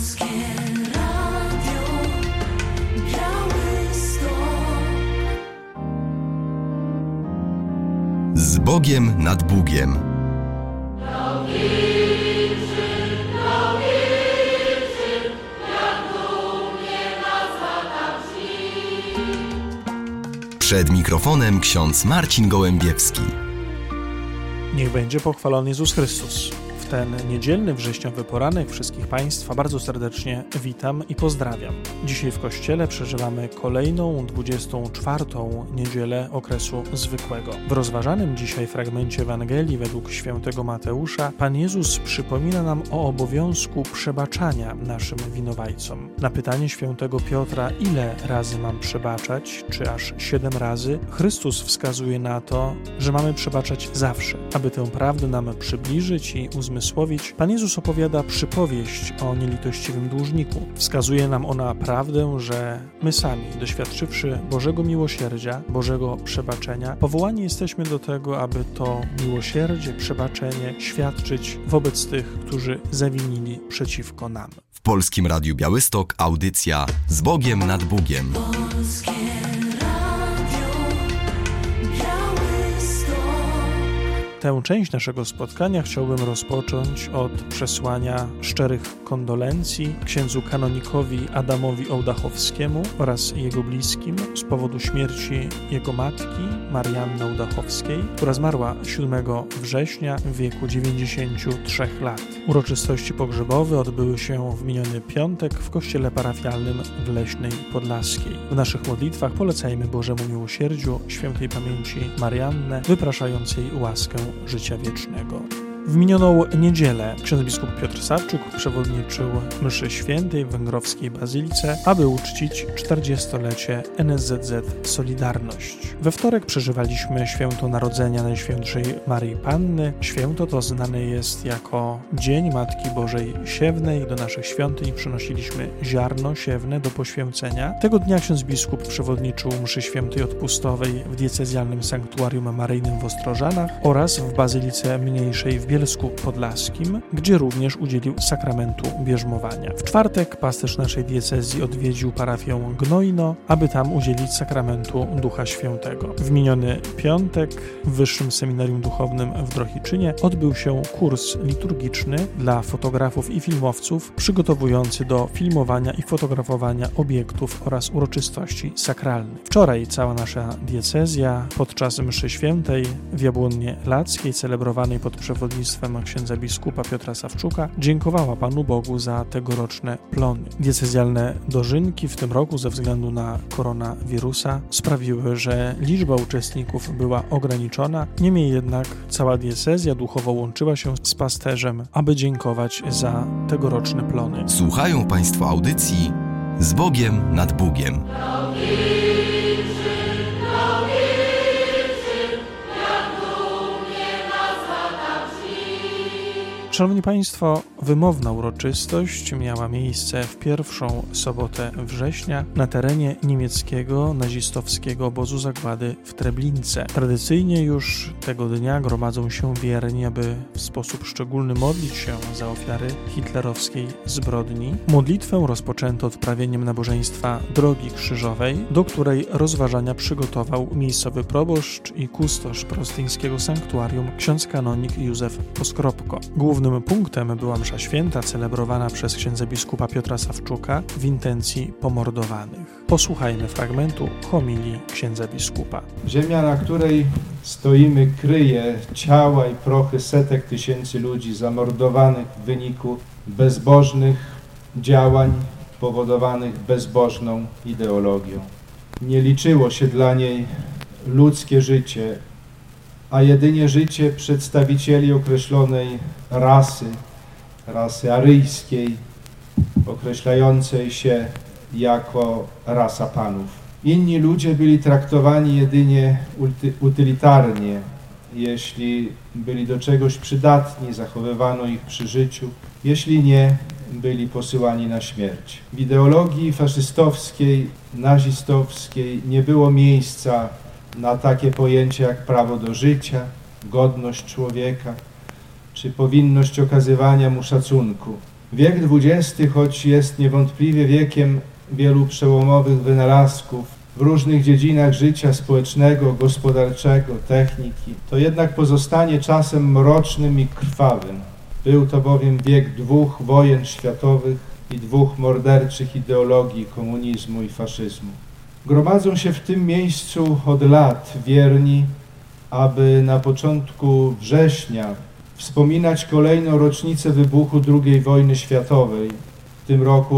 Z Bogiem nad Bugiem. Przed mikrofonem ksiądz Marcin Gołębiewski. Niech będzie pochwalony Jezus Chrystus. W ten niedzielny, wrześniowy poranek wszystkich Państwa bardzo serdecznie witam i pozdrawiam. Dzisiaj w Kościele przeżywamy kolejną, 24. niedzielę okresu zwykłego. W rozważanym dzisiaj fragmencie Ewangelii według świętego Mateusza Pan Jezus przypomina nam o obowiązku przebaczania naszym winowajcom. Na pytanie świętego Piotra, ile razy mam przebaczać, czy aż 7 razy, Chrystus wskazuje na to, że mamy przebaczać zawsze. Aby tę prawdę nam przybliżyć i uzmysłowić, Pan Jezus opowiada przypowieść o nielitościwym dłużniku. Wskazuje nam ona prawdę, że my sami, doświadczywszy Bożego miłosierdzia, Bożego przebaczenia, powołani jesteśmy do tego, aby to miłosierdzie, przebaczenie świadczyć wobec tych, którzy zawinili przeciwko nam. W Polskim Radiu Białystok audycja Z Bogiem nad Bugiem. Tę część naszego spotkania chciałbym rozpocząć od przesłania szczerych kondolencji księdzu kanonikowi Adamowi Ołdachowskiemu oraz jego bliskim z powodu śmierci jego matki, Marianny Ołdachowskiej, która zmarła 7 września w wieku 93 lat. Uroczystości pogrzebowe odbyły się w miniony piątek w kościele parafialnym w Leśnej Podlaskiej. W naszych modlitwach polecajmy Bożemu miłosierdziu świętej pamięci Mariannę, wypraszającej łaskę życia wiecznego. W minioną niedzielę ksiądz biskup Piotr Sawczuk przewodniczył mszy świętej w węgrowskiej bazylice, aby uczcić 40-lecie NSZZ Solidarność. We wtorek przeżywaliśmy święto Narodzenia Najświętszej Maryi Panny. Święto to znane jest jako Dzień Matki Bożej Siewnej. Do naszych świątyń przynosiliśmy ziarno siewne do poświęcenia. Tego dnia ksiądz biskup przewodniczył mszy świętej odpustowej w diecezjalnym sanktuarium maryjnym w Ostrożanach oraz w bazylice mniejszej w Bielsku Podlaskim, gdzie również udzielił sakramentu bierzmowania. W czwartek pasterz naszej diecezji odwiedził parafię Gnojno, aby tam udzielić sakramentu Ducha Świętego. W miniony piątek w Wyższym Seminarium Duchownym w Drohiczynie odbył się kurs liturgiczny dla fotografów i filmowców przygotowujący do filmowania i fotografowania obiektów oraz uroczystości sakralnych. Wczoraj cała nasza diecezja podczas mszy świętej w Jabłonnie Lackiej celebrowanej pod przewodnictwem księdza biskupa Piotra Sawczuka dziękowała Panu Bogu za tegoroczne plony. Diecezjalne dożynki w tym roku ze względu na koronawirusa sprawiły, że liczba uczestników była ograniczona. Niemniej jednak cała diecezja duchowo łączyła się z pasterzem, aby dziękować za tegoroczne plony. Słuchają Państwo audycji Z Bogiem nad Bugiem. Szanowni Państwo, wymowna uroczystość miała miejsce w pierwszą sobotę września na terenie niemieckiego nazistowskiego obozu zagłady w Treblince. Tradycyjnie już tego dnia gromadzą się wierni, aby w sposób szczególny modlić się za ofiary hitlerowskiej zbrodni. Modlitwę rozpoczęto odprawieniem nabożeństwa Drogi Krzyżowej, do której rozważania przygotował miejscowy proboszcz i kustosz prostyńskiego sanktuarium ksiądz kanonik Józef Poskropko. Głównym punktem była msza święta celebrowana przez księdza biskupa Piotra Sawczuka w intencji pomordowanych. Posłuchajmy fragmentu homilii księdza biskupa. Ziemia, na której stoimy, kryje ciała i prochy setek tysięcy ludzi zamordowanych w wyniku bezbożnych działań powodowanych bezbożną ideologią. Nie liczyło się dla niej ludzkie życie, a jedynie życie przedstawicieli określonej rasy aryjskiej, określającej się jako rasa panów. Inni ludzie byli traktowani jedynie utylitarnie. Jeśli byli do czegoś przydatni, zachowywano ich przy życiu. Jeśli nie, byli posyłani na śmierć. W ideologii faszystowskiej, nazistowskiej nie było miejsca na takie pojęcia jak prawo do życia, godność człowieka, czy powinność okazywania mu szacunku. Wiek XX, choć jest niewątpliwie wiekiem wielu przełomowych wynalazków w różnych dziedzinach życia społecznego, gospodarczego, techniki, to jednak pozostanie czasem mrocznym i krwawym. Był to bowiem wiek 2 wojen światowych i 2 morderczych ideologii komunizmu i faszyzmu. Gromadzą się w tym miejscu od lat wierni, aby na początku września wspominać kolejną rocznicę wybuchu II wojny światowej, w tym roku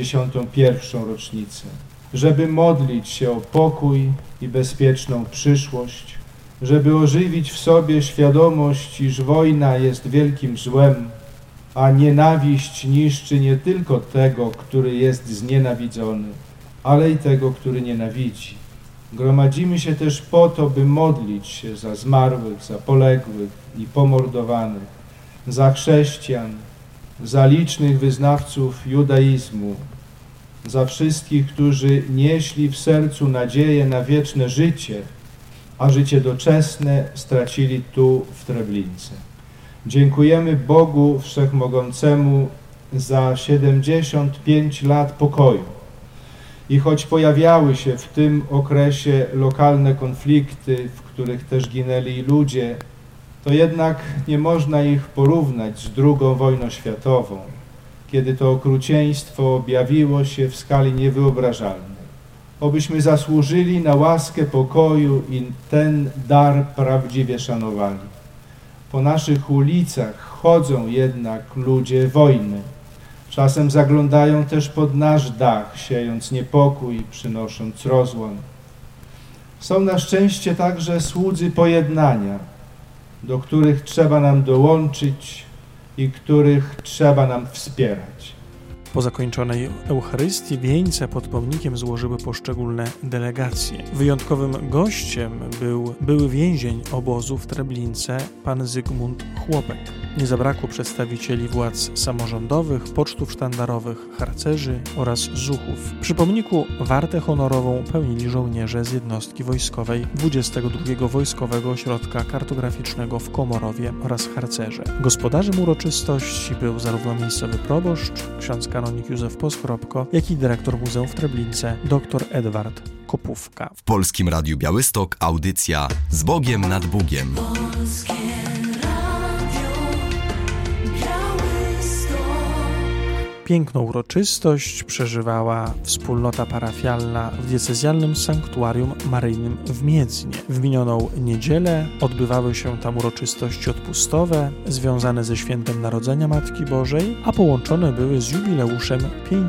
81. rocznicę, żeby modlić się o pokój i bezpieczną przyszłość, żeby ożywić w sobie świadomość, iż wojna jest wielkim złem, a nienawiść niszczy nie tylko tego, który jest znienawidzony, ale i tego, który nienawidzi. Gromadzimy się też po to, by modlić się za zmarłych, za poległych i pomordowanych, za chrześcijan, za licznych wyznawców judaizmu, za wszystkich, którzy nieśli w sercu nadzieję na wieczne życie, a życie doczesne stracili tu w Treblince. Dziękujemy Bogu Wszechmogącemu za 75 lat pokoju. I choć pojawiały się w tym okresie lokalne konflikty, w których też ginęli ludzie, to jednak nie można ich porównać z II wojną światową, kiedy to okrucieństwo objawiło się w skali niewyobrażalnej. Obyśmy zasłużyli na łaskę pokoju i ten dar prawdziwie szanowali. Po naszych ulicach chodzą jednak ludzie wojny. Czasem zaglądają też pod nasz dach, siejąc niepokój, przynosząc rozłam. Są na szczęście także słudzy pojednania, do których trzeba nam dołączyć i których trzeba nam wspierać. Po zakończonej Eucharystii wieńce pod pomnikiem złożyły poszczególne delegacje. Wyjątkowym gościem był były więzień obozu w Treblince, pan Zygmunt Chłopek. Nie zabrakło przedstawicieli władz samorządowych, pocztów sztandarowych, harcerzy oraz zuchów. Przy pomniku wartę honorową pełnili żołnierze z jednostki wojskowej 22 Wojskowego Ośrodka Kartograficznego w Komorowie oraz harcerze. Gospodarzem uroczystości był zarówno miejscowy proboszcz, ksiądz kanonik Józef Poskropko, jak i dyrektor muzeum w Treblince, dr Edward Kopówka. W Polskim Radiu Białystok audycja Z Bogiem nad Bugiem. Piękną uroczystość przeżywała wspólnota parafialna w diecezjalnym sanktuarium maryjnym w Miedznie. W minioną niedzielę odbywały się tam uroczystości odpustowe związane ze świętem Narodzenia Matki Bożej, a połączone były z jubileuszem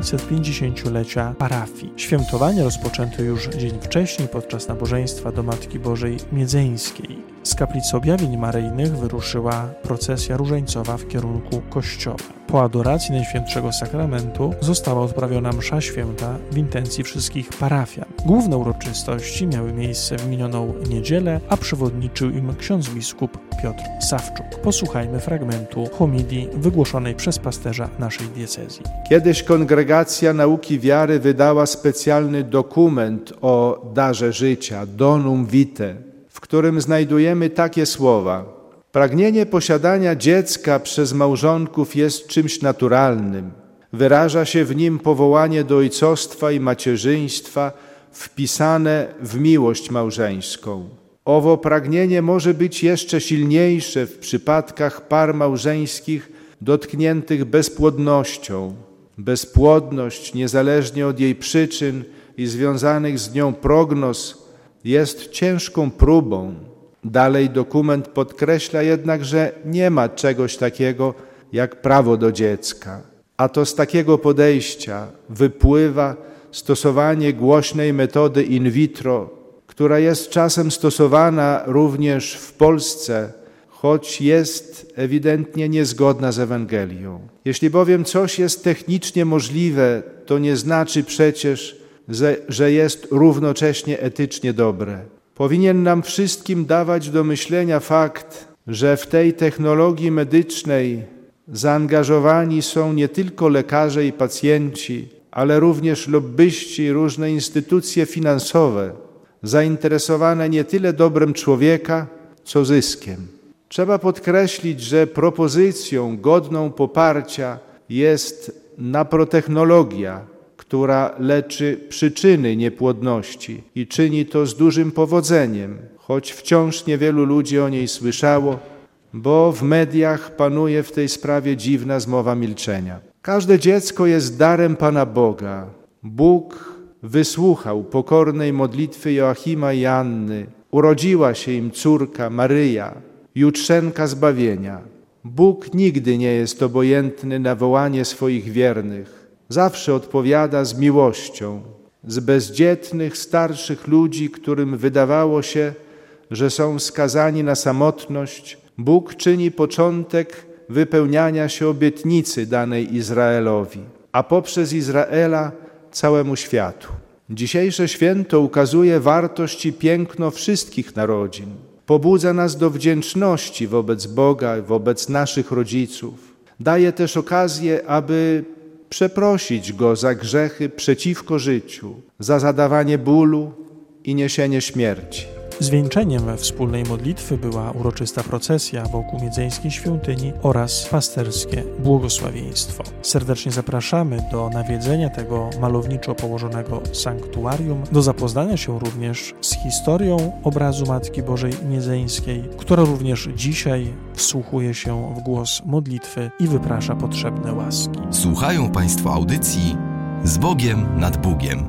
550-lecia parafii. Świętowanie rozpoczęto już dzień wcześniej podczas nabożeństwa do Matki Bożej Miedzeńskiej. Z kaplicy objawień maryjnych wyruszyła procesja różańcowa w kierunku kościoła. Po adoracji Najświętszego Sakramentu została odprawiona msza święta w intencji wszystkich parafian. Główne uroczystości miały miejsce w minioną niedzielę, a przewodniczył im ksiądz biskup Piotr Sawczuk. Posłuchajmy fragmentu homilii wygłoszonej przez pasterza naszej diecezji. Kiedyś Kongregacja Nauki Wiary wydała specjalny dokument o darze życia, Donum Vitae, w którym znajdujemy takie słowa: pragnienie posiadania dziecka przez małżonków jest czymś naturalnym. Wyraża się w nim powołanie do ojcostwa i macierzyństwa wpisane w miłość małżeńską. Owo pragnienie może być jeszcze silniejsze w przypadkach par małżeńskich dotkniętych bezpłodnością. Bezpłodność, niezależnie od jej przyczyn i związanych z nią prognoz, jest ciężką próbą. Dalej dokument podkreśla jednak, że nie ma czegoś takiego jak prawo do dziecka. A to z takiego podejścia wypływa stosowanie głośnej metody in vitro, która jest czasem stosowana również w Polsce, choć jest ewidentnie niezgodna z Ewangelią. Jeśli bowiem coś jest technicznie możliwe, to nie znaczy przecież, że jest równocześnie etycznie dobre. Powinien nam wszystkim dawać do myślenia fakt, że w tej technologii medycznej zaangażowani są nie tylko lekarze i pacjenci, ale również lobbyści i różne instytucje finansowe, zainteresowane nie tyle dobrem człowieka, co zyskiem. Trzeba podkreślić, że propozycją godną poparcia jest naprotechnologia, która leczy przyczyny niepłodności i czyni to z dużym powodzeniem, choć wciąż niewielu ludzi o niej słyszało, bo w mediach panuje w tej sprawie dziwna zmowa milczenia. Każde dziecko jest darem Pana Boga. Bóg wysłuchał pokornej modlitwy Joachima i Anny. Urodziła się im córka Maryja, jutrzenka zbawienia. Bóg nigdy nie jest obojętny na wołanie swoich wiernych. Zawsze odpowiada z miłością. Z bezdzietnych, starszych ludzi, którym wydawało się, że są skazani na samotność, Bóg czyni początek wypełniania się obietnicy danej Izraelowi, a poprzez Izraela całemu światu. Dzisiejsze święto ukazuje wartość i piękno wszystkich narodzin. Pobudza nas do wdzięczności wobec Boga, wobec naszych rodziców. Daje też okazję, aby przeprosić Go za grzechy przeciwko życiu, za zadawanie bólu i niesienie śmierci. Zwieńczeniem wspólnej modlitwy była uroczysta procesja wokół Miedzeńskiej Świątyni oraz pasterskie błogosławieństwo. Serdecznie zapraszamy do nawiedzenia tego malowniczo położonego sanktuarium, do zapoznania się również z historią obrazu Matki Bożej Miedzeńskiej, która również dzisiaj wsłuchuje się w głos modlitwy i wyprasza potrzebne łaski. Słuchają Państwo audycji Z Bogiem nad Bugiem.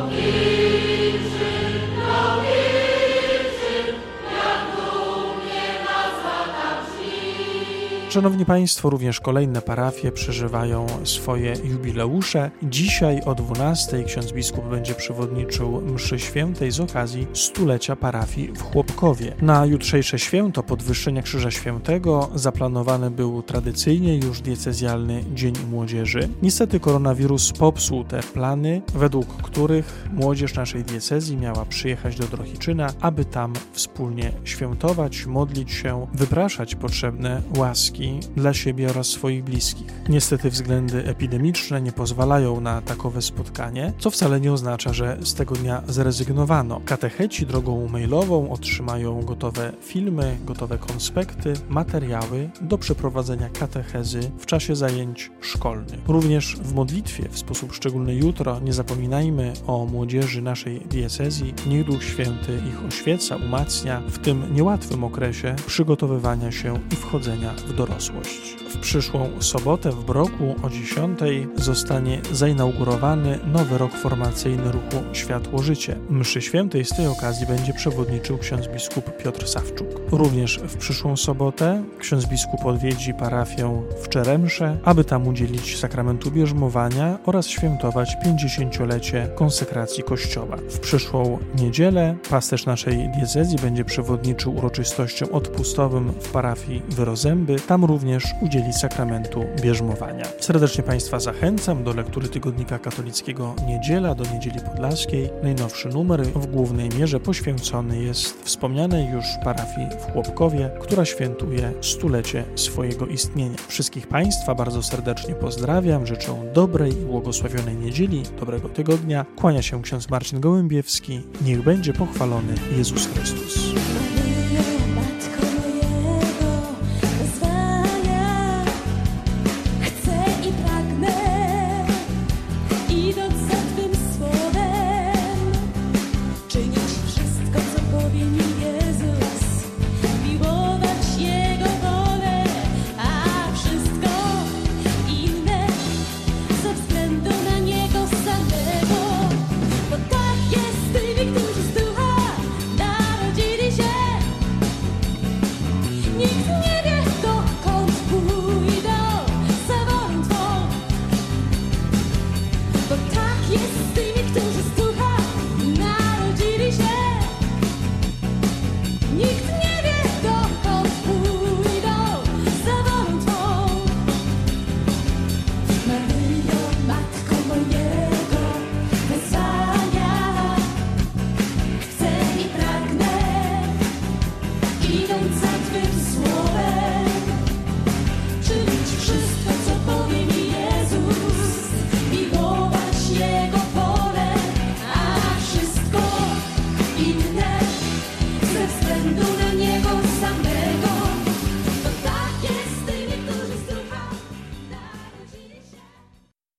Szanowni Państwo, również kolejne parafie przeżywają swoje jubileusze. Dzisiaj o 12:00 ksiądz biskup będzie przewodniczył mszy świętej z okazji 100-lecia parafii w Chłopkowie. Na jutrzejsze święto Podwyższenia Krzyża Świętego zaplanowany był tradycyjnie już diecezjalny Dzień Młodzieży. Niestety koronawirus popsuł te plany, według których młodzież naszej diecezji miała przyjechać do Drohiczyna, aby tam wspólnie świętować, modlić się, wypraszać potrzebne łaski dla siebie oraz swoich bliskich. Niestety względy epidemiczne nie pozwalają na takowe spotkanie, co wcale nie oznacza, że z tego dnia zrezygnowano. Katecheci drogą mailową otrzymają gotowe filmy, gotowe konspekty, materiały do przeprowadzenia katechezy w czasie zajęć szkolnych. Również w modlitwie, w sposób szczególny jutro, nie zapominajmy o młodzieży naszej diecezji. Niech Duch Święty ich oświeca, umacnia w tym niełatwym okresie przygotowywania się i wchodzenia w dorosłość. W przyszłą sobotę w Broku o 10:00 zostanie zainaugurowany nowy rok formacyjny ruchu Światło-Życie. Mszy świętej z tej okazji będzie przewodniczył ksiądz biskup Piotr Sawczuk. Również w przyszłą sobotę ksiądz biskup odwiedzi parafię w Czeremsze, aby tam udzielić sakramentu bierzmowania oraz świętować 50-lecie konsekracji Kościoła. W przyszłą niedzielę pasterz naszej diecezji będzie przewodniczył uroczystościom odpustowym w parafii Wyrozęby. Tam również udzieli sakramentu bierzmowania. Serdecznie Państwa zachęcam do lektury Tygodnika Katolickiego Niedziela do Niedzieli Podlaskiej. Najnowszy numer w głównej mierze poświęcony jest wspomnianej już parafii w Chłopkowie, która świętuje 100-lecie swojego istnienia. Wszystkich Państwa bardzo serdecznie pozdrawiam, życzę dobrej i błogosławionej niedzieli, dobrego tygodnia. Kłania się ksiądz Marcin Gołębiewski. Niech będzie pochwalony Jezus Chrystus. Maria.